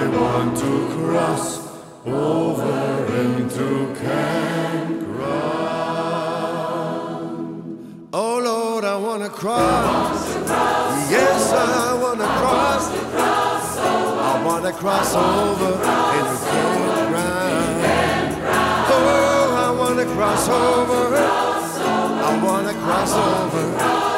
want to cross over into campground. Oh Lord, I want to cross. Yes, I want to cross. I want to cross over into campground. Oh, I want to cross over. I want to cross over.